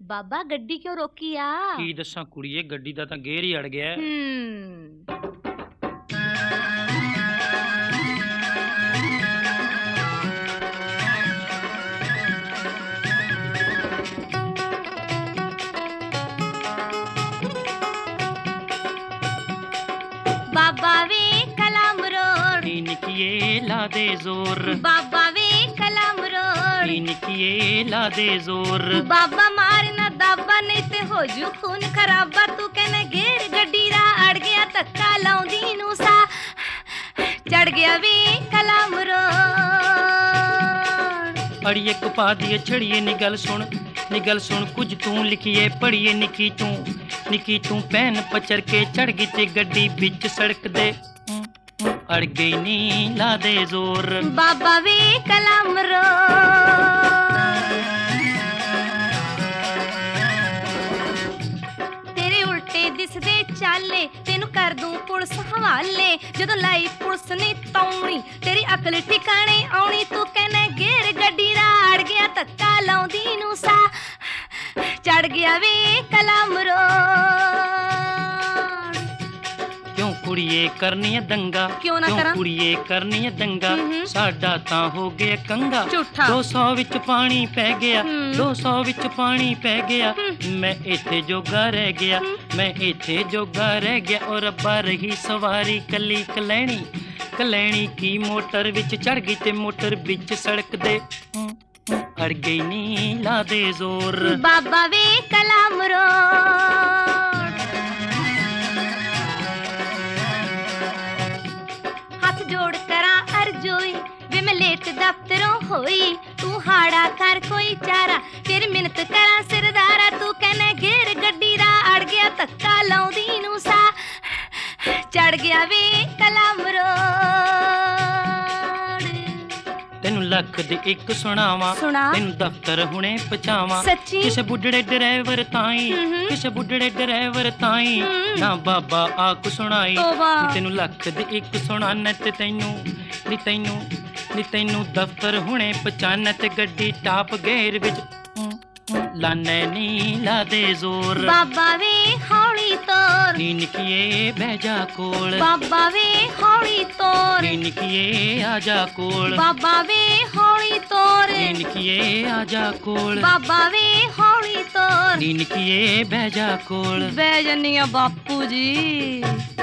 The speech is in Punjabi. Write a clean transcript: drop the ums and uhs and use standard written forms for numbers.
ਬਾਬਾ ਗੱਡੀ ਕਿਉਂ ਰੋਕੀ ਆ? ਕੀ ਦੱਸਾਂ ਕੁੜੀਏ, ਗੱਡੀ ਦਾ ਤਾਂ ਗੇਰ ਹੀ ਅੜ ਗਿਆ। ਬਾਬਾ ਵੇ ਕਲਮ ਰੋੜ ਨੀ ਨਿੱਕੀਏ ਲਾ ਦੇ ਜ਼ੋਰ, ਬਾਬਾ ਵੇ ਕਲਮ ਰੋੜ ਨੀ ਨਿੱਕੀਏ ਲਾ ਦੇ ਜ਼ੋਰ। ਬਾਬਾ ਮਾਰ ਨਾ ਦਾਬਾ ਨਹੀਂ ਤੇ ਹੋ ਜੂ ਖੂਨ ਖਰਾਬਾ। ਤੂੰ ਕਹਿੰਦਾ ਗੇਰ ਗੱਡੀ ਦਾ ਅੜ ਗਿਆ, ਧੱਕਾ ਲਾਉਂਦੀ ਨੂੰ ਸਾ ਚੜ ਗਿਆ ਵੇ ਕਲਮ ਰੋੜ। ਅੜੀਏ ਕਪਾ ਦੀਏ ਛੜੀਏ ਨੀ ਗੱਲ ਸੁਣ, ਨੀ ਗੱਲ ਸੁਣ ਕੁਝ ਤੂੰ ਲਿਖੀਏ ਪੜੀਏ। ਨਿੱਕੀ ਤੂੰ ਪੈਨ ਪਚਰ ਕੇ ਚੜ ਗਈ ਤੇ ਗੱਡੀ ਵਿੱਚ ਸੜਕ ਦੇ ਅੜ ਗਈ ਨੀ ਲਾ ਦੇ ਜ਼ੋਰ। ਬਾਬਾ ਵੇ ਕਲਮ ਰੋੜ ਤੇਰੇ ਉਲਟੇ ਦਿਸਦੇ ਚਾਲੇ, ਤੈਨੂੰ ਕਰ ਦੂੰ ਪੁਲਿਸ ਹਵਾਲੇ। ਜਦੋਂ ਲਾਈ ਪੁਲਿਸ ਨੇ ਤੌਣੀ ਤੇਰੀ ਅਕਲ ਠਿਕਾਣੇ ਆਉਣੀ। ਤੂੰ ਕਹਿੰਦਾ ਗੇਰ ਗੱਡੀ ਦਾ ਅੜ ਗਿਆ, ਧੱਕਾ ਲਾਉਂਦੀ ਨੂੰ ਸਾ ਚੜ ਗਿਆ ਵੇ ਕਲਮ ਰੋੜ। ਕਿਉਂ ਕੁੜੀਏ ਕਰਨੀ ਏ ਦੰਗਾ, ਕਿਉਂ ਨਾ ਕਰਾਂ? ਕੁੜੀਏ ਕਰਨੀ ਏ ਦੰਗਾ, ਸਾਡਾ ਤਾਂ ਹੋ ਗਿਆ ਕੰਗਾ। ਝੂਠਾ 200 ਵਿੱਚ ਪਾਣੀ ਪੈ ਗਿਆ, 200 ਵਿੱਚ ਪਾਣੀ ਪੈ ਗਿਆ। ਮੈਂ ਇੱਥੇ ਜੋਗਾ ਰਹਿ ਗਿਆ, ਮੈਂ ਇੱਥੇ ਜੋਗਾ ਰਹਿ ਗਿਆ। ਔਰ ਰੱਬਾ ਰਹੀ ਸਵਾਰੀ ਕੱਲੀ ਕਲੈਣੀ ਕੀ ਮੋਟਰ ਵਿੱਚ ਚੜ ਗਈ ਤੇ ਮੋਟਰ ਵਿੱਚ ਸੜਕ ਦੇ ਅੜ ਗਈ ਨੀ ਲਾ ਦੇ ਜ਼ੋਰ। ਬਾਬਾ ਵੇ ਕਲਮ ਰੋੜ ਹੱਥ ਜੋੜ ਕਰਾਂ ਅਰਜ਼ੋਈ ਵੇ ਮੈਂ ਲੇਟ ਦਫ਼ਤਰੋਂ ਹੋਈ। ਤੂੰ ਹਾੜਾ ਕਰ ਕੋਈ ਚਾਰਾ, ਫਿਰ ਮਿਹਨਤ ਕਰਾਂ ਸਰਦਾਰਾ। ਤੂੰ ਕਹਿੰਦਾ ਗੇਰ ਗੱਡੀ ਦਾ ਅੜ ਗਿਆ, ਧੱਕਾ ਲਾਉਂਦੀ ਨੂੰ ਸਾ ਚੜ ਗਿਆ ਵੇ ਕਲਮ ਰੋੜ। ਤੈਨੂੰ ਲੱਖ ਦੇ ਇੱਕ ਸੁਣਾਵਾਂ, ਤੈਨੂੰ ਦਫ਼ਤਰ ਹੁਣੇ ਪਹੁੰਚਾਵਾਂ। ਕਿਸੇ ਬੁੱਢੜੇ ਡਰਾਈਵਰ ਤਾਈ, ਕਿਸੇ ਬੁੱਢੜੇ ਡਰਾਈਵਰ ਤਾਈ ਨਾ ਬਾਬਾ ਆਖ ਸੁਣਾਈ। ਤੈਨੂੰ ਲੱਖ ਦੇ ਇੱਕ ਸੁਣਾਨਾ ਤੇ ਤੈਨੂੰ ਦਫ਼ਤਰ ਹੁਣੇ ਪਹੁੰਚਾਨਾ ਤੇ ਗੱਡੀ ਟਾਪ ਗੇਰ ਵਿੱਚ ਲਾਨੇ ਨੀ ਲਾ ਦੇ ਜ਼ੋਰ। ਬਾਬਾ ਵੇ ਹੌਲੀ ਤੋਰ ਨੀ ਨਿੱਕੀਏ ਬਹਿ ਜਾ ਕੋਲ, ਬਾਬਾ ਵੇ ਹੌਲੀ ਤੋਰ ਨੀ ਨਿੱਕੀਏ ਆ ਜਾ ਕੋਲ। ਬਾਬਾ ਵੇ ਹੌਲੀ ਤੋਰ ਨੀ ਨਿੱਕੀਏ ਆ ਜਾ ਕੋਲ, ਬਾਬਾ ਵੇ ਹੌਲੀ ਤੋਰ ਨੀ ਨਿੱਕੀਏ ਬਹਿ ਜਾ ਕੋਲ। ਬਹਿ ਜੰਨੀ ਆ ਬਾਪੂ ਜੀ।